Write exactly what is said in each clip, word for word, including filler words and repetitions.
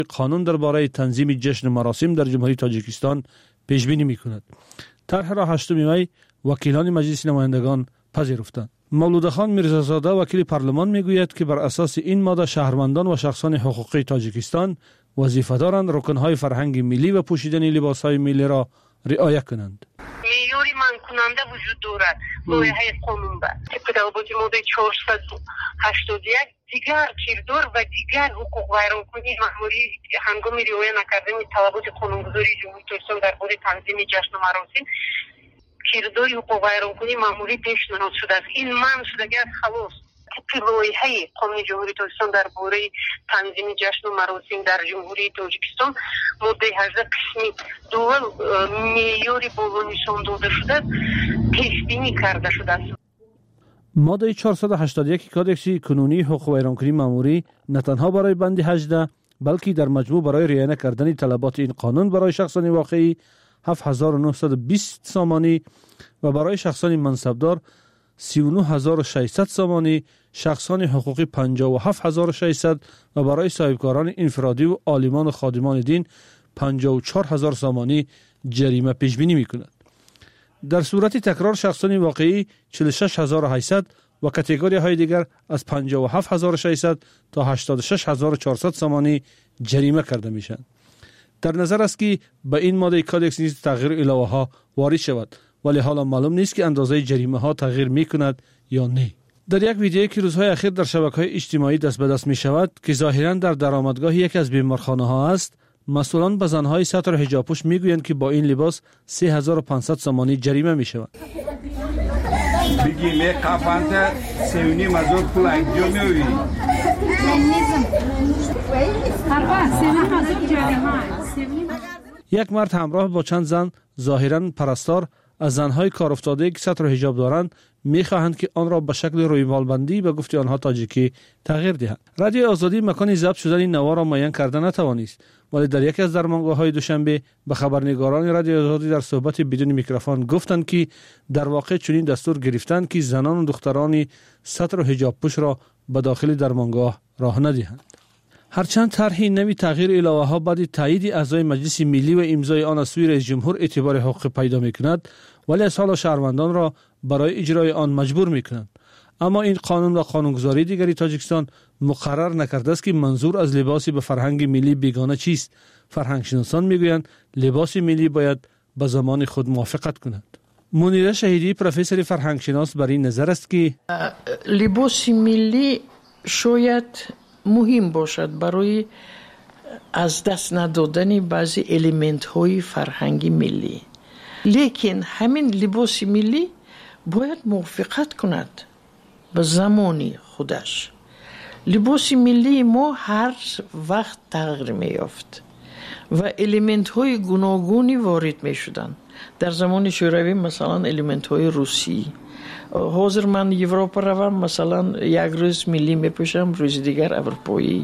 قانون درباره تنظیم جشن مراسم در جمهوری تاجیکستان پیش بینی می‌کند. طرح را هشتم می وکیلان مجلس نمایندگان پذیرفتند. مولود خان میرزازاده وکیل پارلمان میگوید که بر اساس این ماده شهروندان و شخصان حقوقی تاجیکستان وظیفه دارند رکنهای فرهنگ ملی و پوشیدن لباسهای ملی را رعایت کنند. معیاری منع کننده وجود دارد لایحه قانون با طبق ضوابط ماده چهارصد و هشتاد و یک دیگر کردار و دیگر حقوق ویرانکنی مأموری هنگام رعایت نکردن طلبات قانونگذاری جمهوری تاجیکستان درباره تنظیم جشن و مراسم کرداری حقوق ویرانکنی مأموری پیشنهاد شده است. این منع شدگی از خلاص طبق لایحه قانون جمهوری تاجیکستان درباره تنظیم جشن و مراسم در جمهوری تاجیکستان ماده هجده قسمی دول معیاری بالا نشان داده شده پیش بینی کرده شده است. ماده چهارصد و هشتاد و یک کادکس کنونی حقوق ویرانکنی مأموری نه تنها برای بند هجده بلکه در مجموع برای رعایت کردن طلبات این قانون برای شخصان واقعی هفت هزار و نهصد و بیست سامانی و برای شخصان منصبدار سی و نه هزار و ششصد سامانی، شخصان حقوقی پنجاه و هفت هزار و ششصد و برای صاحبکاران انفرادی و عالمان و خادمان دین پنجاه و چهار هزار سامانی جریمه پیش بینی می‌کند. در صورت تکرار شخصان واقعی چهل و شش هزار و هشتصد و کاتگوری های دیگر از پنجاه و هفت هزار و ششصد تا هشتاد و شش هزار و چهارصد سامانی جریمه کرده میشند. در نظر است که به این ماده کادکس نیز تغییر علاوه ها وارد شود، ولی حالا معلوم نیست که اندازه جریمه ها تغییر می کند یا نه. در یک ویدیویی که روزهای اخیر در شبکه‌های اجتماعی دست به دست می شود که ظاهراً در درآمدگاه یک از بیمارخانه ها است، مسئولان به زنهای ستر حجاب پوش می گویند که با این لباس سه هزار و پانصد سامانی جریمه می شود. بگیم قفانت سیونی مزور پول اینجا میوی. یک مرد همراه با چند زن ظاهراً پرستار از زنهای کار افتاده که ستر حجاب دارند می‌خواهند که آن را به شکل رویمالبندی به گفته آنها تاجیکی تغییر دهند. رادیو آزادی مکان ضبط شدن این نوا را معین کرده نتوانست، ولی در یکی از درمانگاه‌های دوشنبه به خبرنگاران رادیو آزادی در صحبت بدون میکروفون گفتند که در واقع چنین دستور گرفتند که زنان و دختران ستر و حجاب پوش را به داخل درمانگاه راه ندهند. هرچند طرح نوی تغییر علاوه ها بعد تایید اعضای مجلس ملی و امضای آن از سوی رئیس جمهور اعتبار حقوقی پیدا می‌کند، ولی از حال شهروندان را برای اجرای آن مجبور می‌کنند. اما این قانون و قانونگذاری دیگری تاجیکستان مقرر نکرده است که منظور از لباس به فرهنگ ملی بیگانه چیست. فرهنگ شناسان میگویند لباس ملی باید به زمان خود موافقت کند. منیره شهیدی پروفسور فرهنگ شناس بر این نظر است که لباس ملی شاید مهم باشد برای از دست ندادن بعضی الیمنت های فرهنگی ملی، لیکن همین لباس ملی باید موافقت کند به زمانی خودش. لباس ملی ما هر وقت تغییر می یافت و الیمنت های گوناگونی وارد می شدن. در زمان شوروی مثلا الیمنت های روسی، حاضر من یوروپا روم مثلا یک روز ملی میپوشم، روز دیگر اروپایی.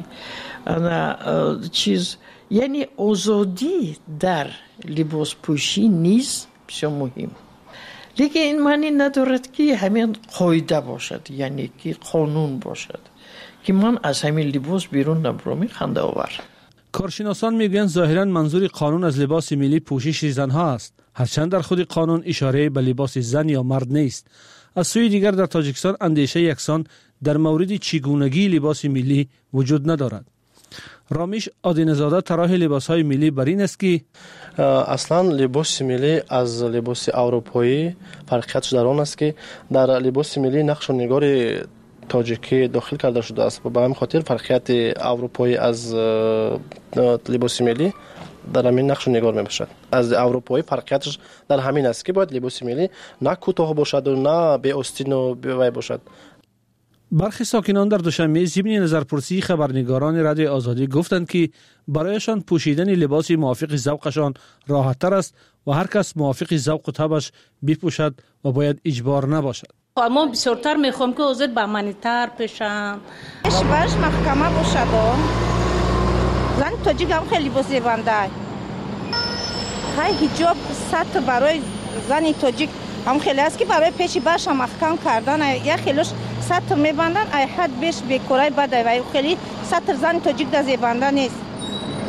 چیز یعنی آزادی در لباس پوشی نیز بسیار مهم، لیکن این معنی ندارد که همین قاعده باشد، یعنی که قانون باشد که من از همین لباس بیرون نبرم. خنده آور. کارشناسان میگویند ظاهراً منظور قانون از لباس ملی پوشش زنها است، هرچند در خود قانون اشاره به لباس زن یا مرد نیست. از سوی دیگر در تاجیکستان اندیشه یکسان در مورد چگونگی لباس ملی وجود ندارد. رامیش آدینزاده طراح لباس‌های ملی بر این است که اصلا لباس ملی از لباس اروپایی فرقیتش در آن است که در لباس ملی نقش و نگار تاجیکی داخل کرده شده است و به همین خاطر فرقیت اروپایی از لباس ملی در همین نقش و نگار می باشد. از اروپایی فرقیتش در همین است که باید لباس ملی نه کوتاه باشد و نه بی آستین و بی وی باشد. برخی ساکنان در دوشنبه ضمن نظرپرسی خبرنگاران رادیو آزادی گفتند که برایشان پوشیدن لباس موافق ذوقشان راحت تر است و هر کس موافق ذوق و طبعش بپوشد و باید اجبار نباشد. اما بسیارتر میخوام که اوزد با منیتر پیشم اشبارش محکمه باشد و زن تاجیک هم خیلی لباس زیبنده های حجاب سطح برای زن تاجیک هم خیلی است که برای پیشی برش هم محکم کردن یا خیلیش سطر میبندن ای حد بیش بیکورای بده و خیلی سطر زن تاجیک در زیبنده نیست.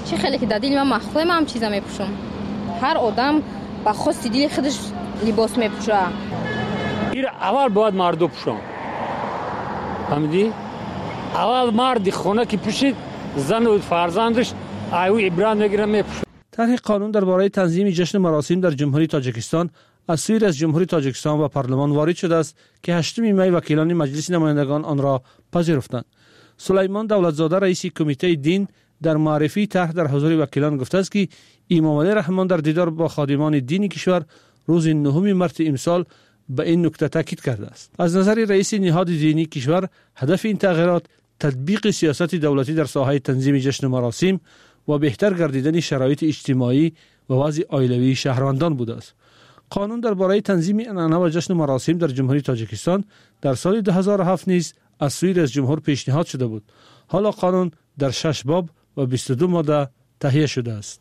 چی خیلی که دادیل من مخفله من هم چیزا میپوشم. هر آدم با خواست دیل خودش لباس میپوشه. این اول باید مرد پوشم. فهمیدی؟ اول مرد خونه که پوشید زن و فرزندش ایو عبرت میگیره میپوشه. طرح قانون درباره تنظیم جشن مراسم در جمهوری تاجیکستان از سوی رئیس جمهوری تاجیکستان و پارلمان وارد شده است که هشتم می وکیلان مجلس نمایندگان آن را پذیرفتند. سلیمان دولتزاده رئیس کمیته دین در معرفی طرح در حضور وکیلان گفته است که امام علی رحمان در دیدار با خادمان دینی کشور روز نهم مارس امسال به این نکته تاکید کرده است. از نظر رئیس نهاد دینی کشور هدف این تغییرات تطبیق سیاست دولتی در ساحه تنظیم جشن مراسم و بهتر گردیدن شرایط اجتماعی و وضع عائلوی شهروندان بوده است. قانون درباره تنظیم عنعنه و جشن مراسم در جمهوری تاجیکستان در سال دو هزار و هفت نیز از سوی رئیس جمهور پیشنهاد شده بود. حالا قانون در شش باب و بیست و دو ماده تهیه شده است.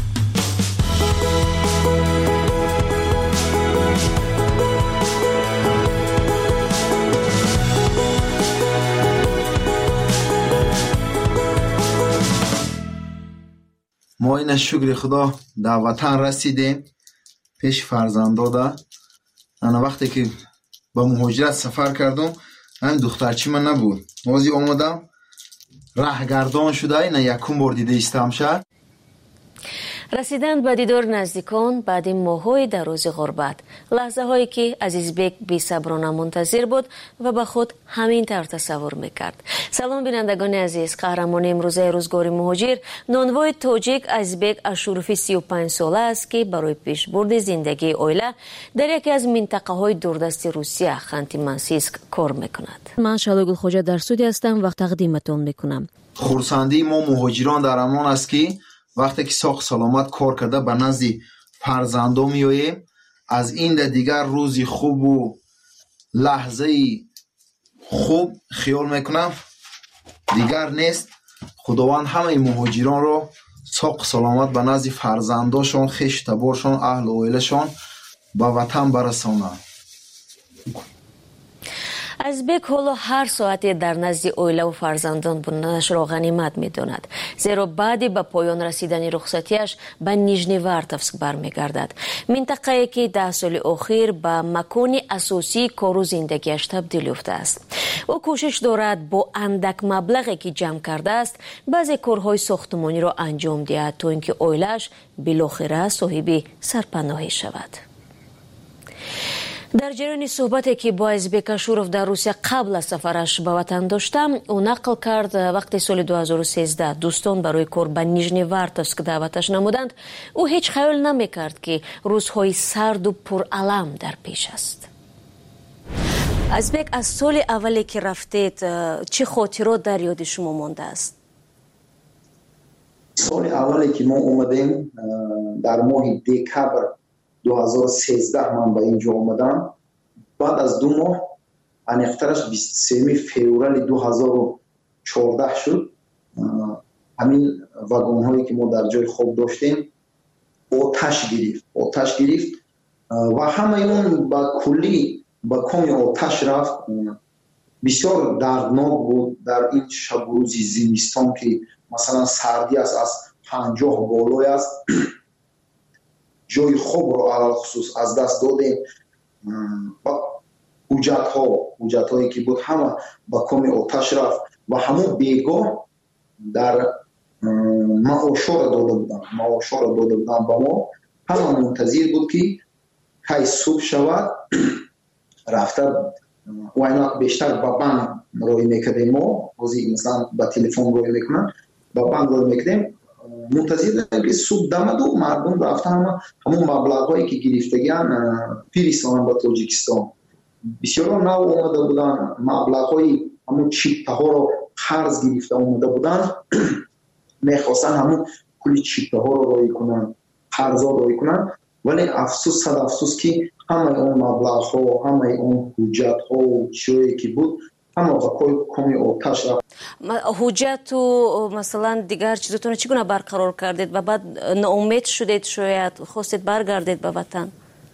ما این شکر خدا در وطن رسیدیم پیش فرزنداده. انا وقتی که با مهاجرت سفر کردم هم دخترچی من نبود. موزی آمدم راهگردان شده این یکم بار دیده استم شهر. رسیدن به دیدار نزدیکان بعد ماه‌های دراز غربت، لحظه هایی که عزیزبک بی صبرانه منتظر بود و به خود همین طور تصور میکرد. سلام بینندگان عزیز، قهرمان امروزه روزگار مهاجر نانوای تاجیک عزیزبک اشرفی سی و پنج ساله است که برای پیشبرد زندگی عائله در یکی از منطقه های دوردست روسیه خانتی منسیسک کار میکند. من شالو گلخوجه در سودی هستم و تقدیمتون میکنم. خورسندی ما مهاجران در امان است که وقتی که ساخت سلامت کار کرده به نزد فرزندان میاییم. از این در دیگر روزی خوب و لحظه خوب خیال میکنم دیگر نیست. خداوند همه مهاجران را ساخت سلامت به نزد فرزنداشان، خویش تبارشان، اهل و عائله‌شان به وطن برسانه. ازبک حالا هر ساعتی در نزد عائله و فرزندان بودنش را غنیمت می‌داند، زیرا بعد به پایان رسیدن رخصتیش به نیژنیوارتوفسک برمیگردد، منطقه‌ای که ده سال اخیر به مکان اساسی کار و زندگیش تبدیل یافته است. او کوشش دارد با اندک مبلغی که جمع کرده است بعضی کارهای ساختمانی را انجام دهد تا اینکه عائله‌اش بالاخره صاحب سرپناهی شود. در جریان صحبتی که با ازبک اشرف در روسیه قبل از سفرش به وطن داشتم، او نقل کرد وقتی سال دو هزار و سیزده دوستان برای کار به نیژنیوارتوفسک دعوتش نمودند، او هیچ خیال نمیکرد که روزهای سرد و پرالم در پیش است. ازبک، از سال اولی که رفتید چه خاطرات در یاد شما مانده است؟ سال اولی که ما اومدیم در ماه دکبر دو هزار و سیزده من به اینجا آمدم. بعد از دو ماه انیخترش بیست و سوم فوریه دو هزار و چهارده شد. همین واگن هایی که ما در جای خواب داشتیم آتش گرفت آتش گرفت و همه اون با کلی با کام آتش رفت. بسیار دردناک بود در این شب و روز زمستان که مثلا سردی است، از پنجاه بالای است. جای خوب رو علال خصوص از دست دادیم. حجت ها حجت هایی که بود همه با کام آتش رفت و همون بیگاه در معاشا را داده بودن معاشا را داده بودن با ما. همه منتظر بود که کی صبح شود رفته و اینا بیشتر با بانک روی میکردیم. ما بازی مثلا با تلفن روی میکنن با بانک روی میکردیم. منتظر که صبح دمد و مردم رفته همه همون مبلغ هایی که گرفتگیان پیرستان با تاجیکستان. بسیار نو آمده بودن، مبلغ های همون چیپه ها رو قرض گرفته آمده بودن. میخواستن همون کلی چیپه ها رو رای کنن، قرض ها رای کنن. ولی افسوس صد افسوس که همه اون مبلغ ها، همه اون حجت ها و چیزی که بود همه با کمی آتش رفت. حجت و مثلا دیگر چیزتون چگونه برقرار کردید و بعد ناامید شدید، شاید خواستید برگردید به وطن؟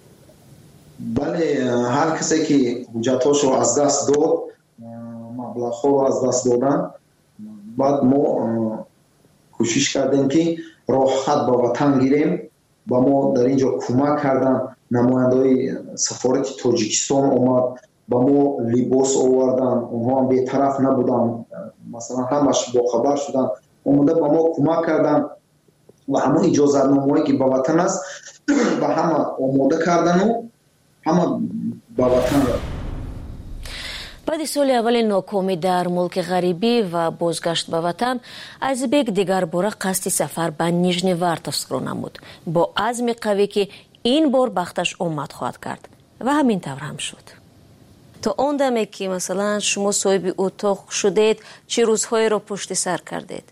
بله، هر کسی که حجتاش رو از دست داد، مبلغ ها رو از دست دادن، بعد ما کوشش کردیم که راه خط به وطن گیریم. با ما در اینجا کمک کردن، نماینده‌های سفارت تاجیکستان اومد با ما لباس آوردن، اونها هم بی‌طرف نبودن، مثلا همش با خبر شدن، اومده با ما کمک کردن و همون اجازت نامه‌ای که به وطن است با همه آماده کردن و همه به وطن رفتن. بعد سال اول ناکامی در ملک غریبی و بازگشت به وطن، ازبک دیگر باره قصد سفر به نیژنیوارتوفسک را نمود با عزم قوی که این بار بختش آمد خواهد کرد و همین طور هم شد. تا آن دمی که مثلا شما صاحب اتاق شدید چه روزهایی را پشت سر کردید؟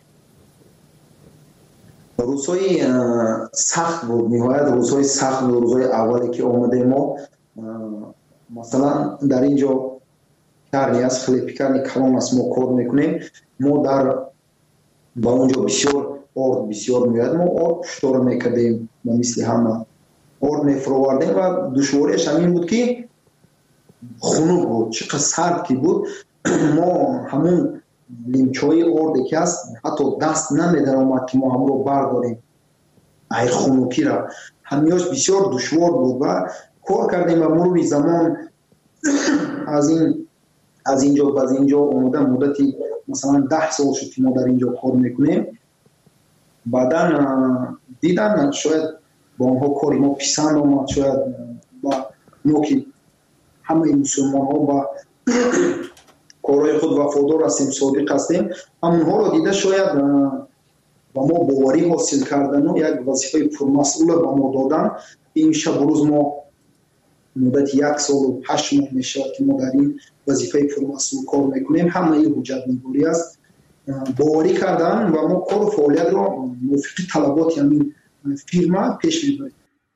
روزهای سخت بود، نهایت روزهای سخت بود. روزهای اولی که آمده ما مثلا در اینجا کاری از خیلی پیکرنی کلان است ما کار میکنیم، ما در با اونجا بسیار آرد بسیار میاد، ما آرد پشتار میکردیم، ما مثل همه آرد میفروردیم و دشواریش همین بود که خنک بود، چقدر سرد که بود. ما همون لیمچای آردی که است حتی دست نمیدن آمد که ما هم رو برداریم ای خنکی را، همیاش بسیار دشوار بود و کار کردیم و مرور زمان از این از اینجا و از اینجا اومده مدتی مثلا ده سال شد که ما در اینجا کار میکنیم. بعدا دیدن شاید با اونها کاری ما پسند آمد، شاید با ما که همه مسلمان ها با کارهای خود وفادار هستیم، صادق هستیم، همونها رو دیده شاید با ما باوری حاصل کردن و یک وظیفه پرمسئول با ما دادن. این شب روز ما مدت یک سال و هشت ماه میشه که ما در این وظیفه پرمسئول کار میکنیم. همه این حجت نگاری است، باوری کردن و ما کار و فعالیت را موافق طلبات همین فیرما پیش میبریم.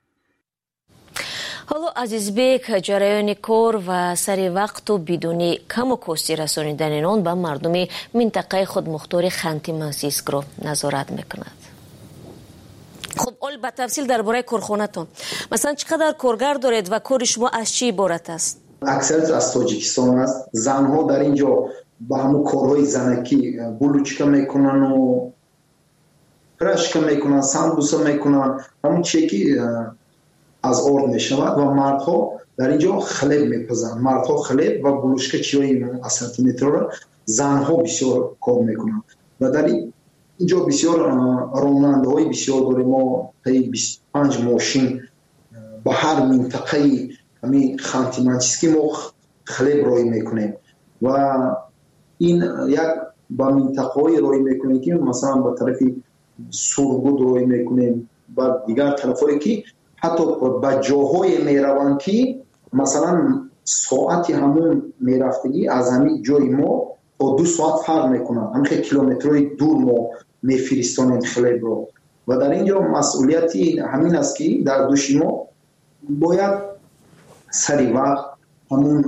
حالا عزیزبک جریان کار و سری وقت و بدون کم و کاستی رسانیدن آن به مردم منطقه خود مختار خانتی منسیسک را نظارت میکند. خب اول به تفصیل درباره کارخانه‌تان، مثلا چقدر کارگر دارید و کار شما از چی عبارت است؟ اکثریت از تاجیکستان است. زنها در اینجا با همون کارهای زنکی بلوچکه میکنن و پرشکه میکنن، سمبوسه میکنن، همون چیکی از آرد میشود و مردها در اینجا خلب میپزن، مردها خلب و بلوچکه چیای اصلاتی میتره، زنها بسیار کار میکنن و در اینجا بسیار راننده های بسیار داریم. ما تایی بیست و پنج ماشین با هر منطقه همین خانتی منسیسکی ما خلب رای میکنیم و این یک با منطقه های رای میکنیم که مثلا با طرف سرگود رای میکنیم و دیگر طرف هایی که حتی با جاهای میروند که مثلا ساعتی همون میرفتگی از همین جای ما تا دو ساعت فرق میکنن، همین کیلومترهای دور ما میفرستانیم خلب رو و در اینجا مسئولیتی همین است که در دوش ما باید سری وقت همون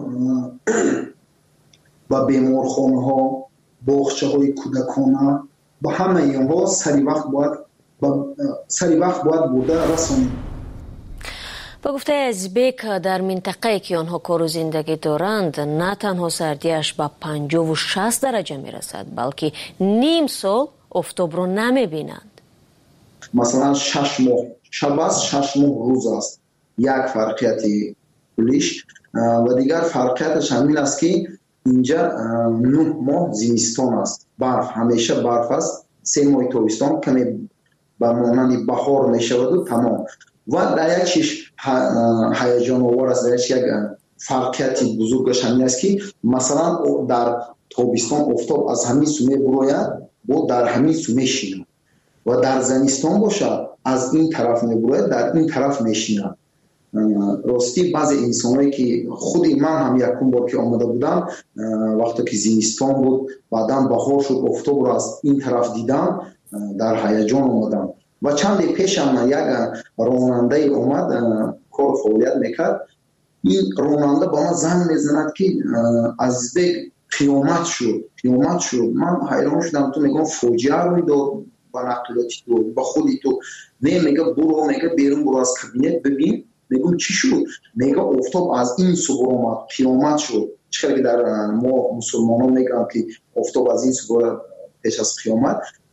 با بیمارخانه ها، باغچه های کودکانه با همه اینها سری وقت باید با سری وقت باید بوده رسانیم. با گفته ازبک در منطقه که آنها کار و زندگی دارند نه تنها سردیش به پنجاه و شصت درجه می رسد بلکه نیم سال آفتاب رو نمی بینند. مثلا شش ماه شب است، شش ماه روز است، یک فرقیت کلیش و دیگر فرقیتش همین است که اینجا نه ماه زمستان است، برف همیشه برف است، سه ماه تابستان کمی به مانند بهار می شود و تمام. و در یک چیز هیجان آور است، در یک فرقیت بزرگش همین است که مثلا در تابستان آفتاب از همین سومه براید و در همین سومه شینه و در زمستان باشد از این طرف میبراید در این طرف میشینه. راستی بعضی انسانایی که خودی من هم یکم بار که آمده بودم وقتی که زمستان بود بعدا بهار شد آفتاب رو از این طرف دیدم در هیجان آمدم و چند پیش هم یک راننده اومد کار فعالیت میکرد. این راننده با من زنگ میزند که از بگ قیامت شد قیامت شد. من حیران شدم، تو میگم فوجیه روی داد با نقلاتی تو با خودی تو نه، میگه برو، میگه بیرون برو از کابینت ببین. میگم چی شد؟ میگه آفتاب از این صبح اومد قیامت شد. چرا که در ما مسلمانان میگن که آفتاب از این صبح پیش از قیامت،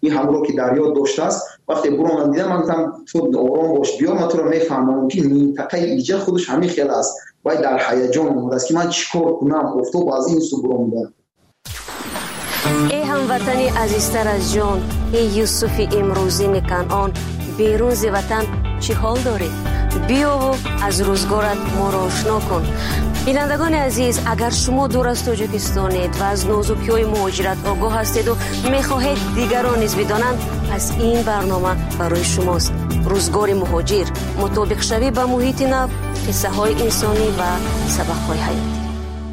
این همراه که دریا داشته است. وقتی برون دیدم من گفتم تو آرام باش بیا، من تو رو میفهمم که منطقه ایجا خودش همین خیلی است و در هیجان اومده است که من چیکار کنم. افتاد از این سو برون بودم. ای هموطنی عزیزتر از جان، ای یوسف امروزی کنعان، بیرون ز وطن چی حال داری؟ بیا و از روزگارت ما را آشنا کن. بینندگان عزیز، اگر شما دور از تاجیکستانید و از نازکی‌های مهاجرت آگاه هستید و می‌خواهید دیگران نیز بدانند، پس این برنامه برای شماست. روزگار مهاجر، مطابق شوی با محیط نو، قصه‌های انسانی و سبق‌های حیاتی.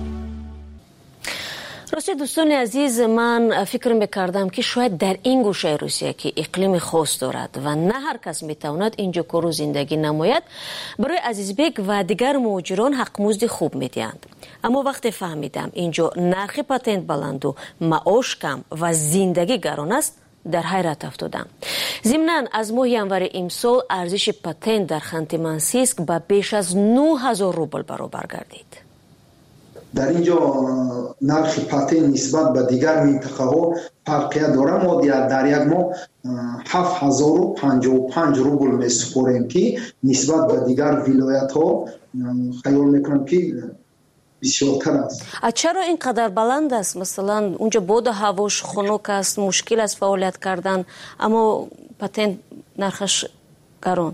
راستی دوستان عزیز، من فکر میکردم که شاید در این گوشه روسیه که اقلیم خاص دارد و نه هر کس میتواند اینجا کار و زندگی نماید، برای عزیزبک و دیگر مهاجران حق مزد خوب میدهند. اما وقتی فهمیدم اینجا نرخ پاتنت بلند و معاش کم و زندگی گران است، در حیرت افتادم. ضمناً از ماه ینور امسال ارزش پاتنت در خانت منسیسک به بیش از نه هزار روبل برابر گردید. در اینجا نرخ پاتنت نسبت به دیگر منطقه ها فرقیت داره. ما در یک ماه هفت هزار و پنجاه و پنج روبل میسپاریم که نسبت به دیگر ولایت ها خیال میکنم که بسیارتر است. چرا اینقدر بلند است؟ مثلا اونجا باد هواش خنک است، مشکل است فعالیت کردن، اما پاتنت نرخش گران.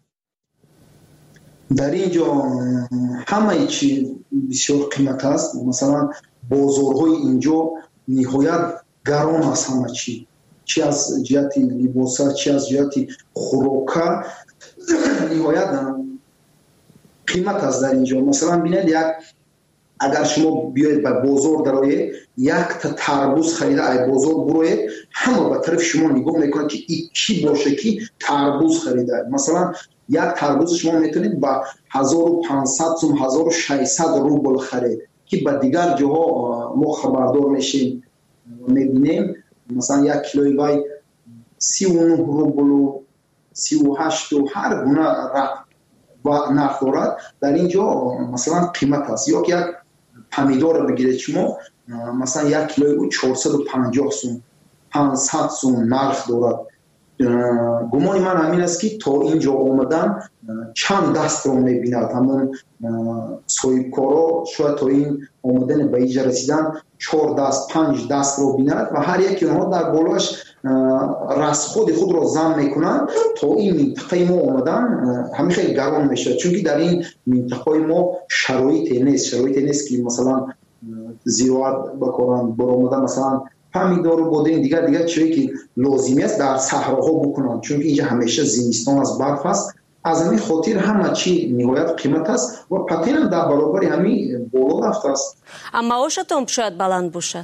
در اینجا همه چی بسیار قیمت است. مثلا بازارهای اینجا نهایت گران است. همه چی، چی از جهت لباس، چی از جهت خوراک، نهایت قیمت است در اینجا. مثلا ببینید، یک اگر شما بیاید به بازار درآیید، یک تا تربوز خریده ای بازار بروید، همه به طرف شما نگاه میکنند که این کی باشه که تربوز خریده. مثلا یک تربوز شما میتونید با هزار و پانصد سوم هزار و ششصد روبل خرید که به دیگر جاها ما خبردار میشیم میبینیم مثلا یک کیلوی وای سی و نه روبل و سی و هشت و هر گونه و نرخ دارد. در اینجا مثلا قیمت است. یا که یک پمیدور رو بگیرید شما، مثلا یک کیلوی چهارصد و پنجاه سوم پانصد سوم نرخ دارد. گمان من همین است که تا اینجا آمدن چند دست رو میبیند. همون صاحبکارا شاید تا این آمدن به اینجا رسیدن چهار دست پنج دست رو بیند و هر یکی اونها در بالاش رسخود خود رو زن میکنن. تا این منطقه ما آمدن همین خیلی گران میشه، چون که در این منطقه ما شرایط نیست شرایط نیست که مثلا زراعت بکنن، برآمدن مثلا پمیدور و بادین دیگر دیگر چیزی که لازمی است در صحراها بکنن، چون که اینجا همیشه زمستان از برف است. از همین خاطر همه چی نهایت قیمت است و پاتنت هم در برابر همین بالا رفته است. اما معاشتون شاید بلند باشد.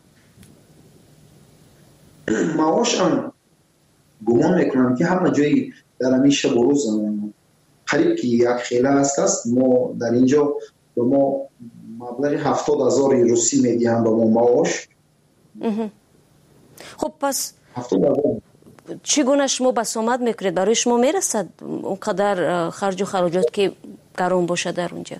معاش هم گمان میکنم که همه جایی در همین شب و روز قریب که یک خیله است است. ما در اینجا به ما مبلغ هفتاد هزار روسی میدیم به ما معاش. خب پس چگونه شما بسامد میکنید؟ برای شما میرسد اونقدر خرج و خراجات که گران باشه در اونجا؟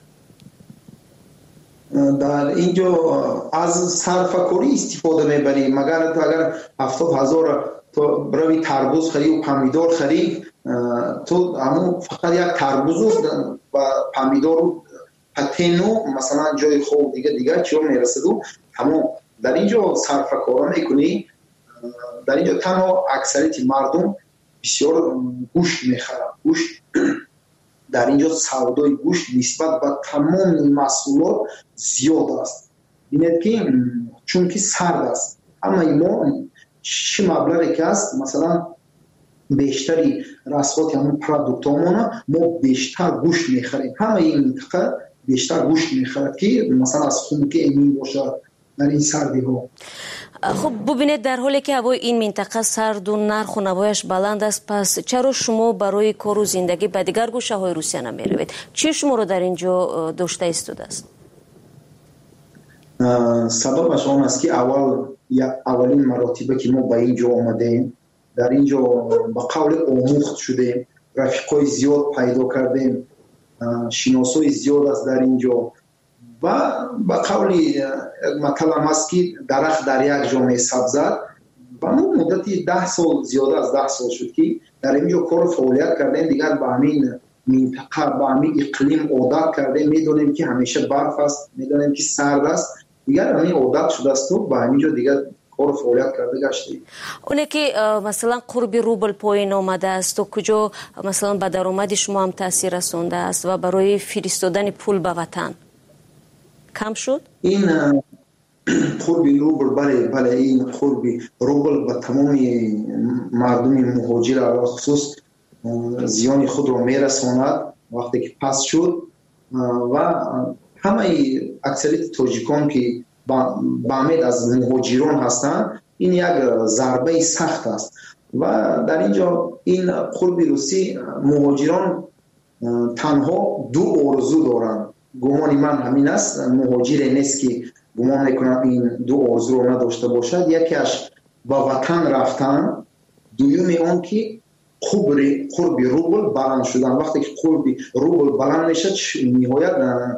در اینجا از صرفه‌کاری استفاده میبریم. مگر اگر هفتاد هزار تو بروی تربوز خرید و پمیدور خرید، تو همون فقط یک تربوز و پمیدور و پاتنت مثلا جای خوب دیگه دیگه چیو میرسد و همون در اینجا صرفه‌کاری میکنی. در اینجا تنها اکثریت مردم بسیار گوشت میخرن. گوشت در اینجا سودای گوشت نسبت به تمام محصولات زیاد است. ببینید که چون که سرد است، اما ما چه مبلغی که است مثلا بیشتری رسوات همون پروداکتامون ما بیشتر گوشت میخریم. همه این منطقه بیشتر گوشت میخرد که مثلا از خنک ایمی باشد در این سردی ها. خب ببینید، در حالی که هوای این منطقه سرد و نرخ و نوایش بلند است، پس چرا شما برای کار و زندگی به دیگر گوشه های روسیه نمی روید؟ چی شما رو در اینجا داشته ایستاده است؟ سببش آن است که اول اولین مراتبه که ما به اینجا آمدیم، در اینجا به قول آموخت شدیم، رفیقای زیاد پیدا کردیم، شناسای زیاد است در اینجا و به قول مطلب است که درخت در یک جا می سبزد با مدتی ده سال زیاده از ده سال شد که در اینجا کار فعالیت کردیم. دیگر با همین منطقه با همین اقلیم عادت کردیم. میدونیم که همیشه برف است، میدونیم که سرد است، دیگر همین عادت شده است و با همینجا دیگر کار فعالیت کرده گشتیم. اونه که مثلا قرب روبل پایین آمده است و کجا مثلا به درآمد شما هم تاثیر رسونده است و برای فرستادن پول به وطن کم شد؟ این قرب روبل بله بله این قرب روبل به تمام مردم مهاجر علاوه خصوص زیان خود را میرساند وقتی که پس شد و همه اکثریت تاجیکان که با امید از مهاجران هستند این یک ضربه سخت است و در اینجا این قرب روسی مهاجران تنها دو آرزو دارند. گمان من همین است، مهاجر نیست که گمان میکنم این دو آرزو را نداشته باشد. یکیش با وطن رفتن، دومی اون که قرب قرب روبل بلند شدن. وقتی که قرب روبل بلند میشه نهایت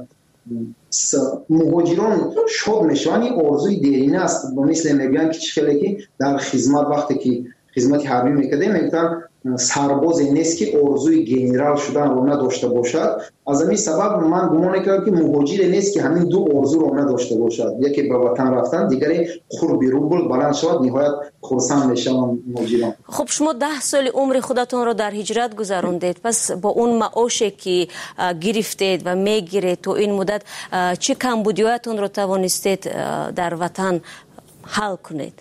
مهاجران شاد میشن. این آرزوی دیرینه است. با مثل میگن که خیلی که در خدمت وقتی که خدمت حربی میکردیم میگن سرباز نیست که آرزوی گنرال شدن رو نداشته باشد. از همین سبب من گمان میکنم که مهاجر نیست که همین دو آرزو رو نداشته باشد، یکی به وطن رفتن، دیگری قرب روبل بلند شد. نهایت خرسند میشن مهاجران. خب شما ده سال عمر خودتون رو در هجرت گذروندید، پس با اون معاشی که گرفتید و میگیرید تو این مدت چه کمبودیاتون رو توانستید در وطن حل کنید؟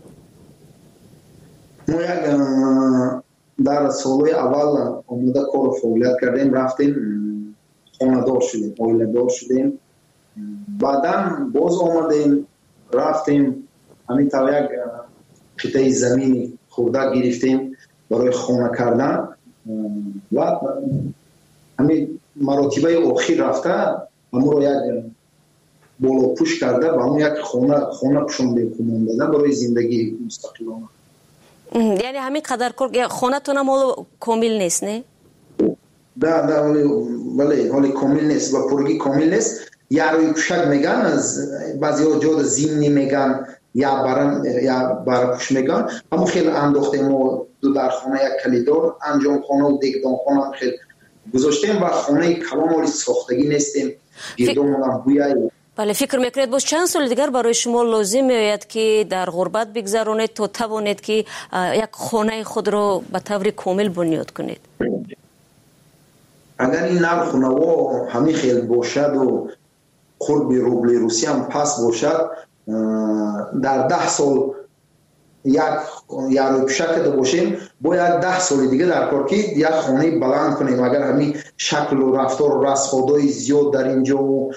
ما یک در سالهای اول آمده کار فعالیت کردیم، رفتیم خانه دار شدیم، آیله دار شدیم. بعدا باز آمدیم رفتیم همین طور یک قطعه زمینی خورده گرفتیم برای خانه کردن و همین مراتبه آخر رفته همون رو یک بالا پوش کرده و همون یک خانه خانه پوشوندیم کمانده برای زندگی مستقلانه. یعنی همین قدر کار خانه تون هم کامل نیست نه؟ ده ده ولی ولی حالی کامل نیست و پرگی کامل نیست. یا روی کشک میگن، از بعضی ها جاد زمینی میگن یا برن یا برپوش میگن. اما خیلی انداختیم ما دو در خانه یک کلیدار انجام خانه و دیگدان خانه هم خیلی گذاشتیم و خانه کلام ولی ساختگی نیستیم. گردون هم بویایی. بله، فکر میکنید باز چند سال دیگر برای شما لازم میآید که در غربت بگذرانید تا توانید که یک خانه خود را به طور کامل بنیاد کنید؟ اگر این نرخ خانه ها همین خیلی باشد و قرب روبل روسی هم پس باشد، در ده سال یک یارو شکل باشیم باید ده سال دیگه در کار که یک خانه بلند کنیم. اگر همین شکل و رفتار و رسخادای زیاد در اینجا و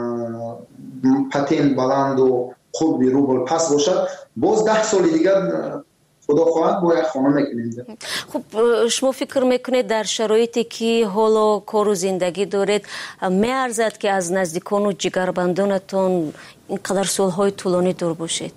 پتین بلند و خوب روبل پس باشد، باز ده سال دیگر خدا خواهد باید خانه میکنید. خب شما فکر میکنید در شرایطی که حالا کار و زندگی دارید میارزد که از نزدیکان و جگربندانتون اینقدر سالهای طولانی دور باشید؟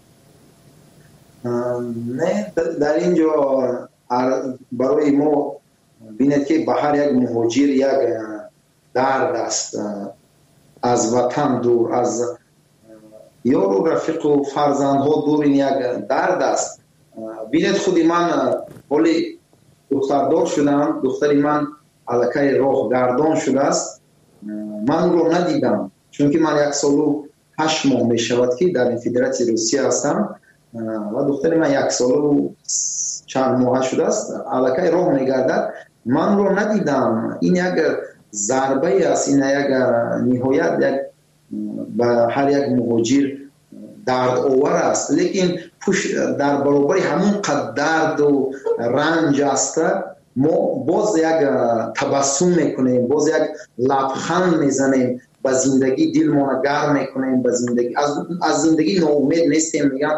نه، در اینجا برای ما بینید که به هر یک مهاجر یک درد است. از وطن دور، از یار و رفیق و فرزندها دور، این یک درد است. بینید خودی من حالی دختردار شدم، دختری من علاقه راه گردان شده است. من رو ندیدم چون که من یک سال و هشت ماه می شود که در این فدراسیون روسیه هستم و دختری من یک سال و چند ماه شده است علاقه راه می گردد. من رو ندیدم. این یک ضربه است، این یک نهایت یک به هر یک مهاجر درد آور است. لیکن پوش در برابر همون قدر درد و رنج است ما باز یک تبسم میکنیم، باز یک لبخند میزنیم، به زندگی دل ما گرم میکنیم، به زندگی از از زندگی ناامید نیستیم. میگم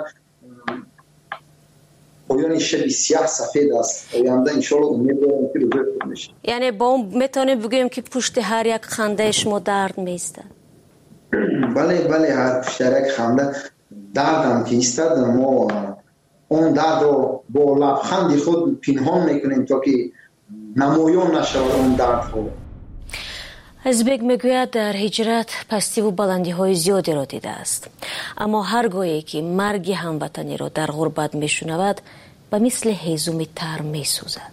پایان شب سیاه سفید است. آینده ان شاء الله امید دارم که روز خوب میشه. یعنی با اون میتونیم بگیم که پشت هر یک خنده شما درد میسته. بله بله، هر پشت یک خنده درد هم که ایستد ما اون درد رو با لبخند خود پنهان میکنیم تا که نمایان نشود اون درد خود. ازبک میگوید در هجرت پستی و بلندی های زیادی را دیده است، اما هرگاهی که مرگ هموطنی را در غربت میشنود به مثل هیزم تر میسوزد.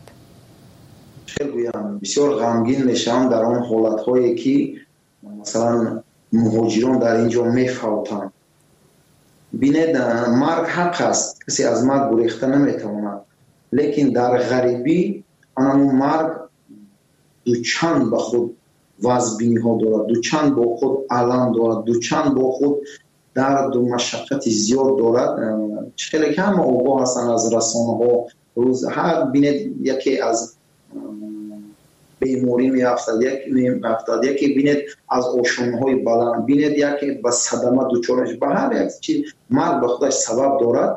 بسیار غمگین میشم در آن حالت هایی که مثلا مهاجران در اینجا میفوتند. بینید مرگ حق است، کسی از مرگ گریخته نمیتواند، لیکن در غریبی آن مرگ دو چند به خود وزبینی ها دارد، دو چند با خود علم دارد، دو چند با خود درد و مشقت زیاد دارد. خیلی کم آگاه هستند از رسانه ها. روز هر بینید یکی از بیماری می افتاد، یکی می افتاد، یکی بینید از آشانه های بلند، بینید یکی به صدمه دوچارش. به هر یک چیز مرگ به خودش سبب دارد،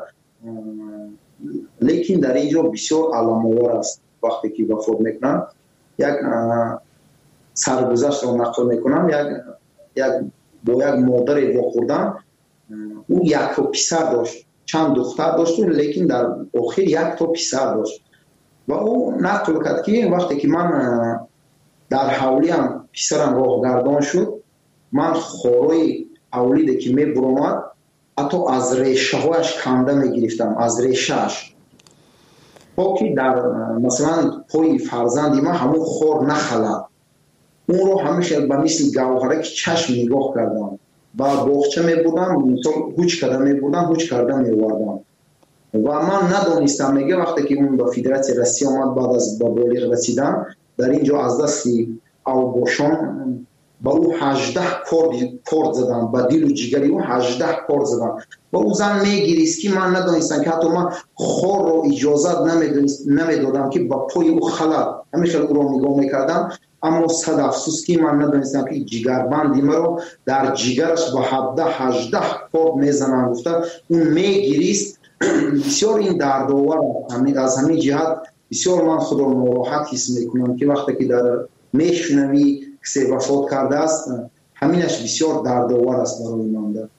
لیکن در اینجا بسیار علام‌آور است. وقتی که وفات میکنن یک سرگذشت را نقل میکنم، یک یک با یک مادر واخوردن، او یک تا پسر داشت، چند دختر داشت، لیکن در آخر یک تا پسر داشت و او نقل کرد که وقتی که من در حولیم پسرم راهگردان شد، من خورای اولیده که میبرامد حتی از ریشه هایش کنده میگرفتم، از ریشهش، با که در مثلا پای فرزندی من همون خور نخلد. اون رو همیشه به مثل گوهره که چشم نگاه کردم و باغچه میبودم، مثلا هوچ کرده میبودم، هوچ کرده میوردم و من ندانستم. میگه وقتی که اون به فدراسیون روسیه آمد بعد از با بالغ رسیدن، در اینجا از دستی اوباشان با او هجده کارد زدن، با دیل و جگری او هجده کارد زدن و او زن میگیریست که من ندانستم که حتی من خور رو اجازت نمیدادم که با پای او خلد، همیشه او رو نگاه میکردم. اما صد افسوس که من ندانستم که جگربندی مرا در جگرش با هفده هجده کارد میزنن. گفته اون میگیریست. بسیار این دردآور از همین جهت بسیار من خود را ناراحت حس میکنم که وقتی که در میشنوی کسی وفات کرده است، همینش بسیار دردآور است برای من.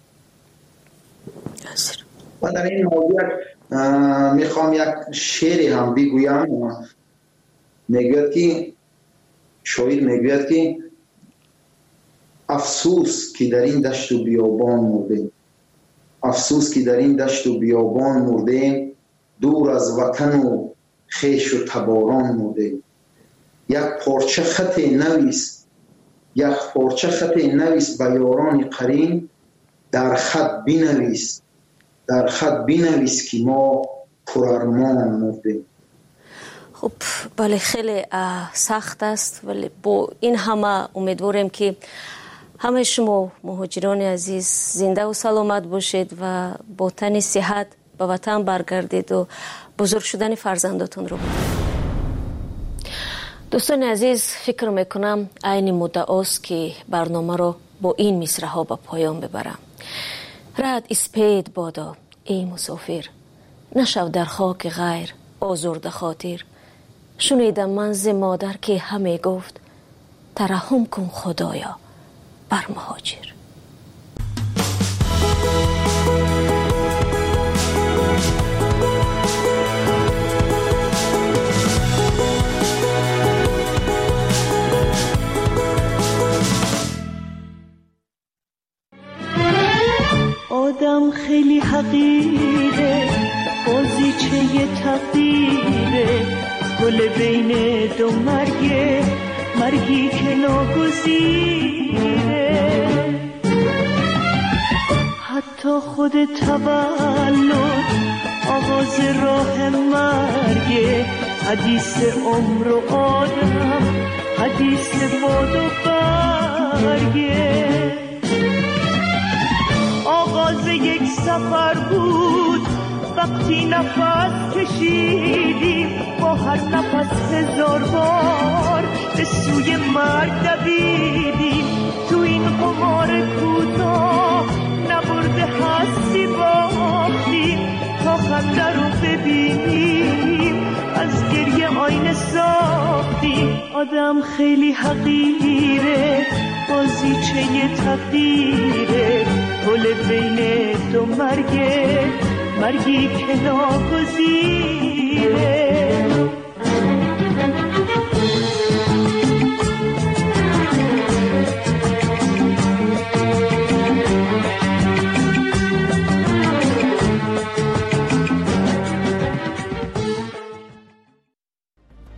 و در این موضوع میخوام یک شعری هم بگویم. میگوید که شاعر میگوید که افسوس که در این دشت و بیابان مرده، افسوس که در این دشت و بیابان مرده، دور از وطن و خیش و تباران مرده. یک پارچه خط نویس، یک پارچه خط نویس به یاران قرین، در خط بنویس، در خط بنویس که ما پرارمان مرده. خب بله، خیلی سخت است، ولی با این همه امیدواریم که همه شما مهاجران عزیز زنده و سلامت باشید و با تن صحت به وطن برگردید و بزرگ شدن فرزنداتون رو بدید. دوستان عزیز، فکر میکنم عین مدت است که برنامه رو با این مصرع ها به پایان ببرم. رد اسپید بادا ای مسافر، نشو در خاک غیر آزرده خاطر. شنیدم من ز مادر که همه گفت، ترحم کن خدایا بر مهاجر. آدم خیلی حقیره، بازیچه تقدیره، گل بین دو مرگه، مرگی که ناگزیره. حتی خود تولد آغاز راه مرگه، حدیث عمر و آدم، حدیث باد و برگه. آغاز یک سفر بود وقتی نفس کشیدیم، با هر نفس هزار بار به سوی مرگ دویدیم. تو این قمار کوتاه نبرده هستی باختیم، تا خنده رو ببینیم از گریه آینه ساختیم. آدم خیلی حقیره، بازیچه تقدیره، گل بین دو مرگه، مرگی که ناگزیره.